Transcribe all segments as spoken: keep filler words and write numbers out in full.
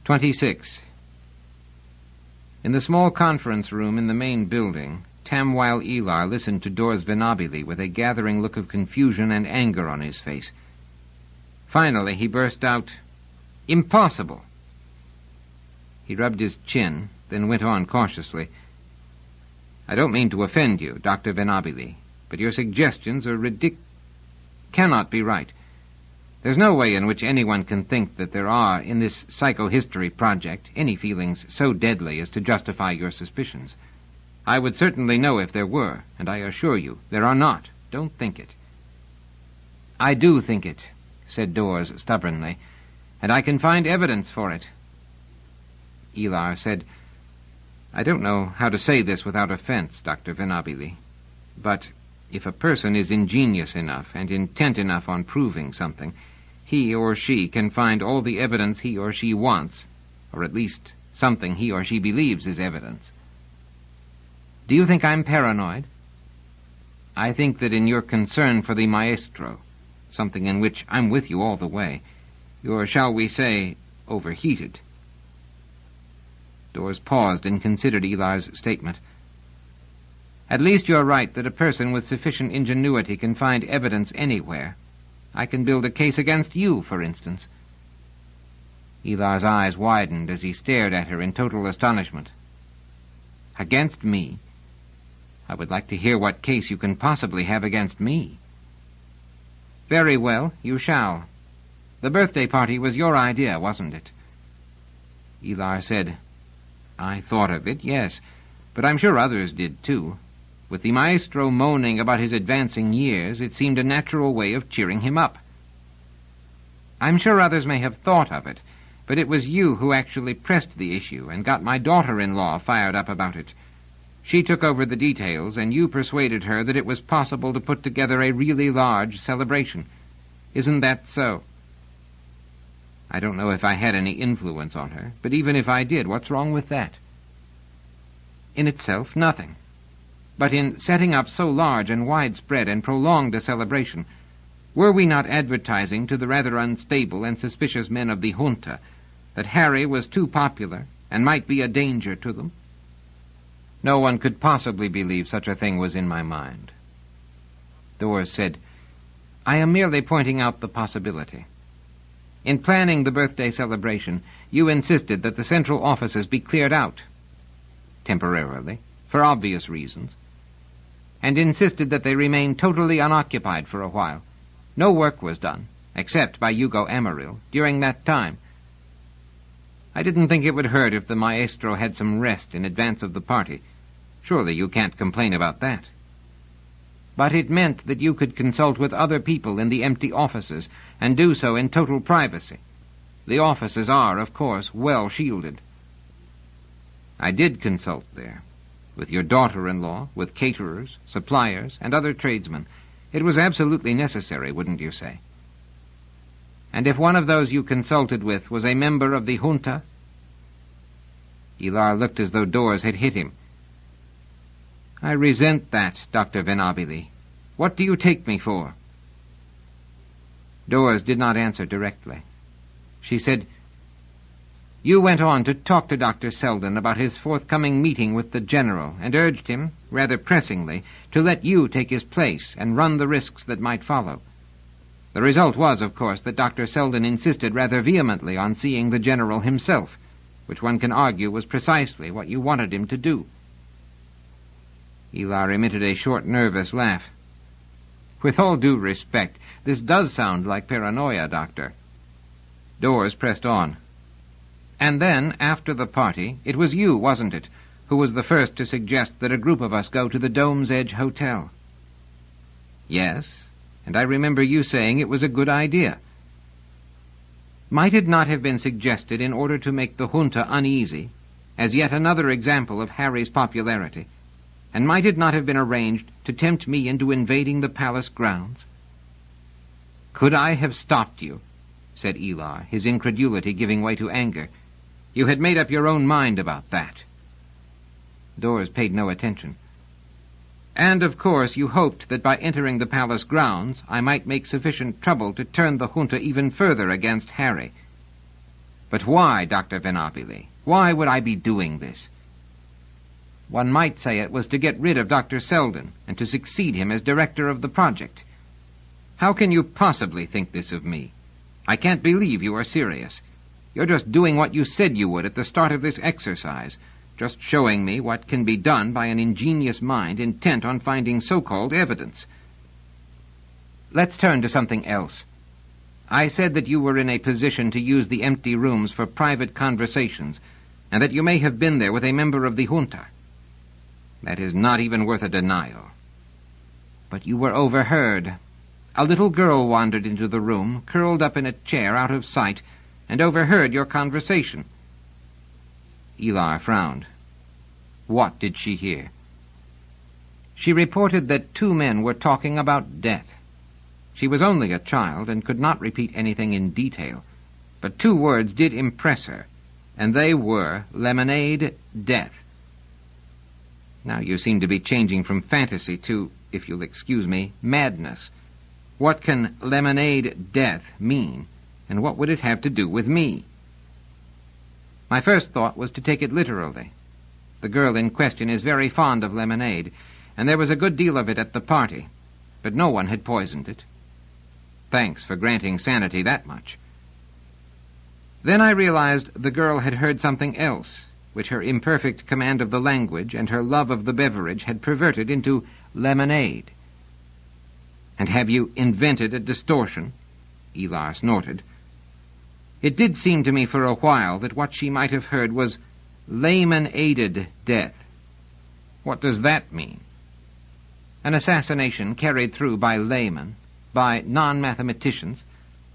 twenty-six. In the small conference room in the main building, Tamwile Elar listened to Dors Venabili with a gathering look of confusion and anger on his face. Finally, he burst out, "Impossible!" He rubbed his chin, then went on cautiously. "I don't mean to offend you, Doctor Venabili, but your suggestions are ridic... cannot be right. There's no way in which anyone can think that there are, in this psychohistory project, any feelings so deadly as to justify your suspicions. I would certainly know if there were, and I assure you, there are not. Don't think it." "I do think it," said Dors stubbornly, "and I can find evidence for it." Elar said, "I don't know how to say this without offense, Doctor Venabili, but if a person is ingenious enough and intent enough on proving something, he or she can find all the evidence he or she wants, or at least something he or she believes is evidence. Do you think I'm paranoid? I think that in your concern for the maestro, something in which I'm with you all the way, you're, shall we say, overheated." Dors paused and considered Elar's statement. "At least you're right that a person with sufficient ingenuity can find evidence anywhere. I can build a case against you, for instance." Elar's eyes widened as he stared at her in total astonishment. "Against me? I would like to hear what case you can possibly have against me." "Very well, you shall. The birthday party was your idea, wasn't it?" Elar said, "I thought of it, yes, but I'm sure others did too. With the maestro moaning about his advancing years, it seemed a natural way of cheering him up." "I'm sure others may have thought of it, but it was you who actually pressed the issue and got my daughter-in-law fired up about it. She took over the details, and you persuaded her that it was possible to put together a really large celebration. Isn't that so?" "I don't know if I had any influence on her, but even if I did, what's wrong with that?" "In itself, nothing. But in setting up so large and widespread and prolonged a celebration, were we not advertising to the rather unstable and suspicious men of the junta that Harry was too popular and might be a danger to them?" "No one could possibly believe such a thing was in my mind." Dors said, "I am merely pointing out the possibility. In planning the birthday celebration, you insisted that the central offices be cleared out, temporarily, for obvious reasons, and insisted that they remain totally unoccupied for a while. No work was done, except by Hugo Amaril, during that time. I didn't think it would hurt if the maestro had some rest in advance of the party. Surely you can't complain about that. But it meant that you could consult with other people in the empty offices, and do so in total privacy. The offices are, of course, well shielded." "I did consult there, with your daughter-in-law, with caterers, suppliers, and other tradesmen. It was absolutely necessary, wouldn't you say?" "And if one of those you consulted with was a member of the junta?" Elar looked as though Dors had hit him. "I resent that, Doctor Venabili. What do you take me for?" Dors did not answer directly. She said, "You went on to talk to Doctor Selden about his forthcoming meeting with the general, and urged him, rather pressingly, to let you take his place and run the risks that might follow. The result was, of course, that Doctor Selden insisted rather vehemently on seeing the general himself, which one can argue was precisely what you wanted him to do." Elar emitted a short, nervous laugh. "With all due respect, this does sound like paranoia, Doctor." Dors pressed on. "And then, after the party, it was you, wasn't it, who was the first to suggest that a group of us go to the Dome's Edge Hotel?" "Yes, and I remember you saying it was a good idea." "Might it not have been suggested in order to make the junta uneasy, as yet another example of Harry's popularity? And might it not have been arranged to tempt me into invading the palace grounds?" "Could I have stopped you?" said Elar, his incredulity giving way to anger. "You had made up your own mind about that." Dors paid no attention. "And, of course, you hoped that by entering the palace grounds I might make sufficient trouble to turn the junta even further against Harry." But why, Doctor Venabili? Why would I be doing this? One might say it was to get rid of Doctor Selden and to succeed him as director of the project. How can you possibly think this of me? I can't believe you are serious. You're just doing what you said you would at the start of this exercise, just showing me what can be done by an ingenious mind intent on finding so-called evidence. Let's turn to something else. I said that you were in a position to use the empty rooms for private conversations, and that you may have been there with a member of the junta. That is not even worth a denial. But you were overheard. A little girl wandered into the room, curled up in a chair out of sight, and overheard your conversation. Elar frowned. What did she hear? She reported that two men were talking about death. She was only a child and could not repeat anything in detail, but two words did impress her, and they were lemonade, death. Now you seem to be changing from fantasy to, if you'll excuse me, madness. What can lemonade, death mean, and what would it have to do with me? My first thought was to take it literally. The girl in question is very fond of lemonade, and there was a good deal of it at the party, but no one had poisoned it. Thanks for granting sanity that much. Then I realized the girl had heard something else, which her imperfect command of the language and her love of the beverage had perverted into lemonade. And have you invented a distortion? Elar snorted. It did seem to me for a while that what she might have heard was layman-aided death. What does that mean? An assassination carried through by laymen, by non-mathematicians.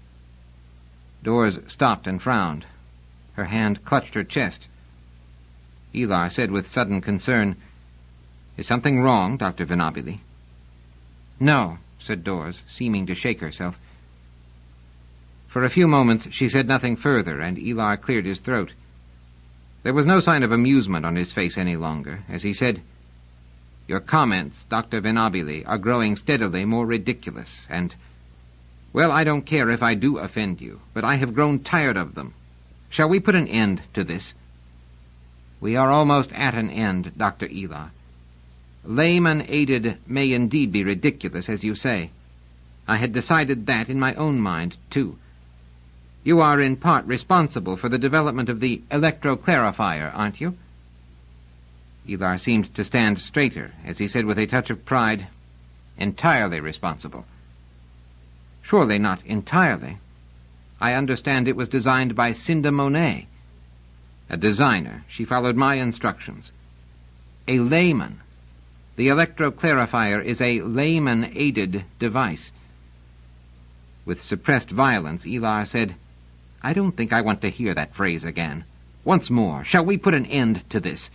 Dors stopped and frowned. Her hand clutched her chest. Elar said with sudden concern, Is something wrong, Doctor Venabili? No, said Dors, seeming to shake herself. For a few moments she said nothing further, and Elar cleared his throat. There was no sign of amusement on his face any longer, as he said, Your comments, Doctor Venabili, are growing steadily more ridiculous, and, well, I don't care if I do offend you, but I have grown tired of them. Shall we put an end to this? We are almost at an end, Doctor Elar. Layman-aided may indeed be ridiculous, as you say. I had decided that in my own mind, too. You are in part responsible for the development of the electroclarifier, aren't you? Elar seemed to stand straighter, as he said with a touch of pride, Entirely responsible. Surely not entirely. I understand it was designed by Cinda Monet. A designer, she followed my instructions. A layman. The electroclarifier is a layman-aided device. With suppressed violence, Elar said, I don't think I want to hear that phrase again. Once more, shall we put an end to this?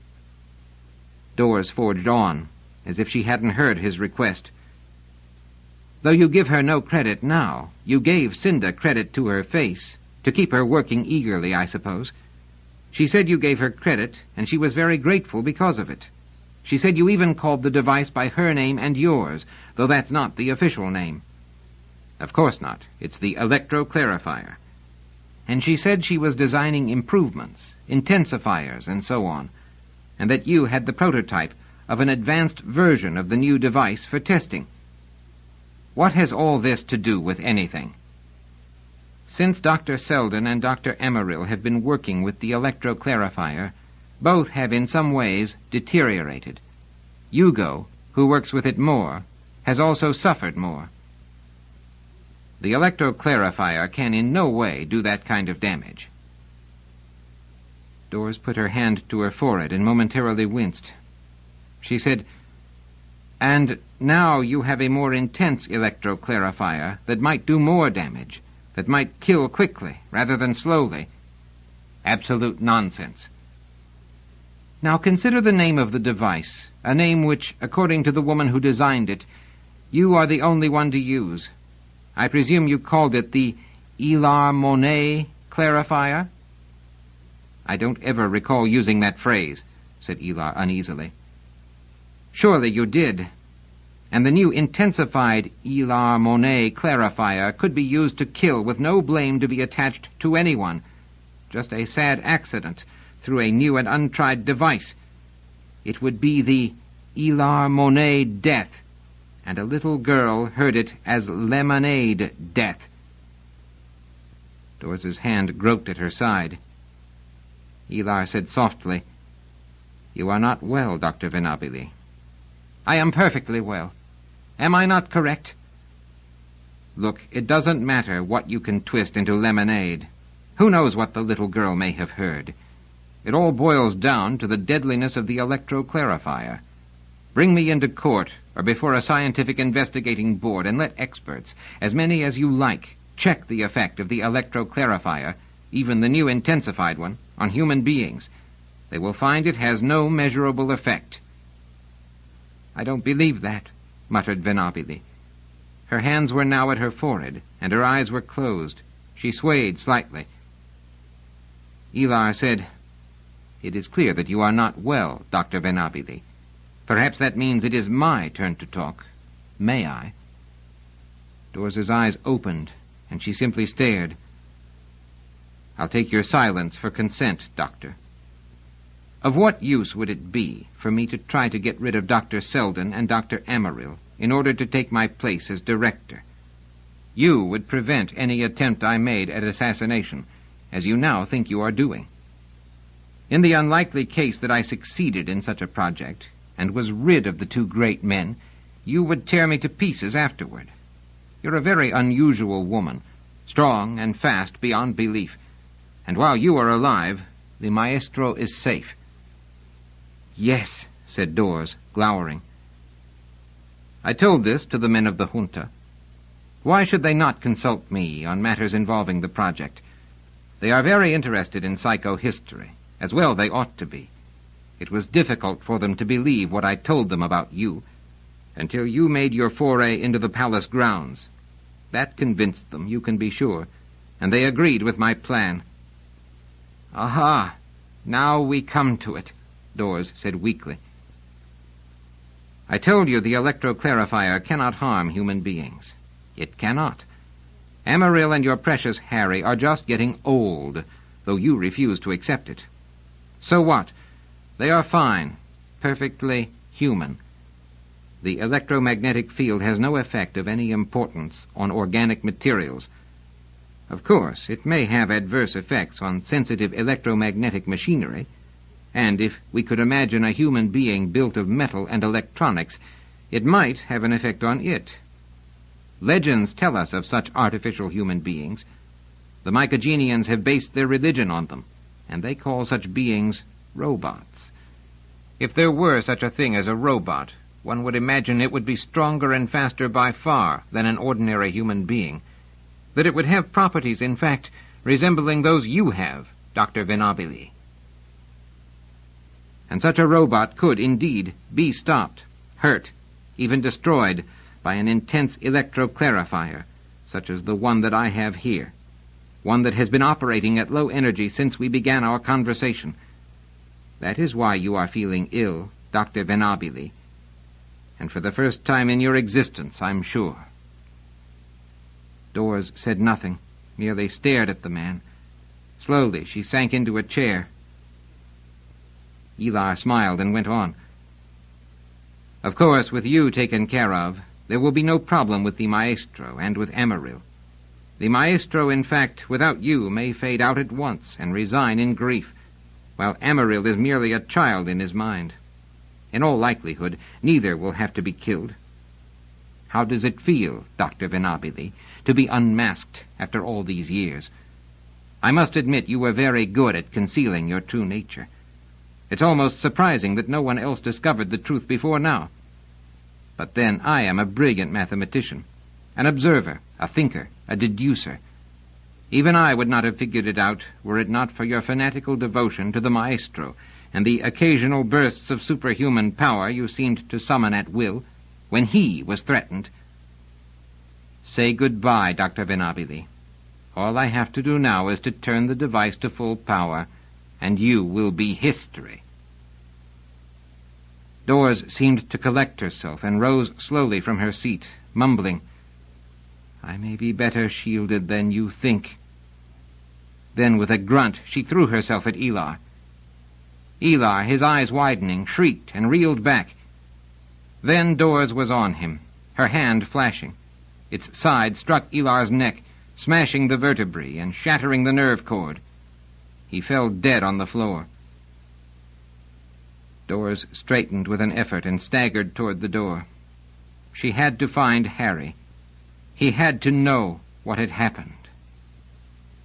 Dors forged on, as if she hadn't heard his request. Though you give her no credit now, you gave Cinda credit to her face, to keep her working eagerly, I suppose. She said you gave her credit, and she was very grateful because of it. She said you even called the device by her name and yours, though that's not the official name. Of course not. It's the electroclarifier. And she said she was designing improvements, intensifiers, and so on, and that you had the prototype of an advanced version of the new device for testing. What has all this to do with anything? Since Doctor Selden and Doctor Emeril have been working with the electroclarifier, both have in some ways deteriorated. Hugo, who works with it more, has also suffered more. The electroclarifier can in no way do that kind of damage. Dors put her hand to her forehead and momentarily winced. She said, And now you have a more intense electroclarifier that might do more damage, that might kill quickly rather than slowly. Absolute nonsense. Now consider the name of the device, a name which, according to the woman who designed it, you are the only one to use. I presume you called it the Elar Monet clarifier? I don't ever recall using that phrase, said Elar uneasily. Surely you did. And the new intensified Elar Monet clarifier could be used to kill with no blame to be attached to anyone. just a sad accident through a new and untried device. It would be the Ilar Monet death, and a little girl heard it as lemonade death. Dors's hand groped at her side. Ilar said softly, "You are not well, Doctor Venabili." "I am perfectly well. Am I not correct?" "Look, it doesn't matter what you can twist into lemonade. Who knows what the little girl may have heard? It all boils down to the deadliness of the electroclarifier. Bring me into court or before a scientific investigating board and let experts, as many as you like, check the effect of the electroclarifier, even the new intensified one, on human beings. They will find it has no measurable effect." "I don't believe that," muttered Venabili. Her hands were now at her forehead, and her eyes were closed. She swayed slightly. Ilar said, "It is clear that you are not well, Doctor Venabili. Perhaps that means it is my turn to talk. May I?" Dors's eyes opened, and she simply stared. "I'll take your silence for consent, Doctor. Of what use would it be for me to try to get rid of Doctor Selden and Doctor Amaryl in order to take my place as director? You would prevent any attempt I made at assassination, as you now think you are doing. In the unlikely case that I succeeded in such a project, and was rid of the two great men, you would tear me to pieces afterward. You're a very unusual woman, strong and fast beyond belief, and while you are alive, the Maestro is safe." "Yes," said Dors, glowering. "I told this to the men of the junta. Why should they not consult me on matters involving the project? They are very interested in psychohistory. As well they ought to be. It was difficult for them to believe what I told them about you, until you made your foray into the palace grounds. That convinced them, you can be sure, and they agreed with my plan." "Aha! Now we come to it," Dors said weakly. "I told you the electroclarifier cannot harm human beings. It cannot. Amaryl and your precious Harry are just getting old, though you refuse to accept it. So what? They are fine, perfectly human. The electromagnetic field has no effect of any importance on organic materials. Of course, it may have adverse effects on sensitive electromagnetic machinery, and if we could imagine a human being built of metal and electronics, it might have an effect on it. Legends tell us of such artificial human beings. The Mycogenians have based their religion on them, and they call such beings robots. If there were such a thing as a robot, one would imagine it would be stronger and faster by far than an ordinary human being, that it would have properties, in fact, resembling those you have, Doctor Venabili. And such a robot could, indeed, be stopped, hurt, even destroyed by an intense electroclarifier, such as the one that I have here, one that has been operating at low energy since we began our conversation. That is why you are feeling ill, Doctor Venabili, and for the first time in your existence, I'm sure." Dors said nothing, merely stared at the man. Slowly she sank into a chair. Ilar smiled and went on. "Of course, with you taken care of, there will be no problem with the Maestro and with Amaryl. The Maestro, in fact, without you, may fade out at once and resign in grief, while Amaryl is merely a child in his mind. In all likelihood, neither will have to be killed. How does it feel, Doctor Venabili, to be unmasked after all these years? I must admit you were very good at concealing your true nature. It's almost surprising that no one else discovered the truth before now. But then I am a brilliant mathematician, an observer, a thinker, a deducer. Even I would not have figured it out were it not for your fanatical devotion to the Maestro and the occasional bursts of superhuman power you seemed to summon at will when he was threatened. Say goodbye, Doctor Venabili. All I have to do now is to turn the device to full power, and you will be history." Dors seemed to collect herself and rose slowly from her seat, mumbling, "I may be better shielded than you think." Then, with a grunt, she threw herself at Elar. Elar, his eyes widening, shrieked and reeled back. Then Dors was on him, her hand flashing. Its side struck Elar's neck, smashing the vertebrae and shattering the nerve cord. He fell dead on the floor. Dors straightened with an effort and staggered toward the door. She had to find Harry. He had to know what had happened.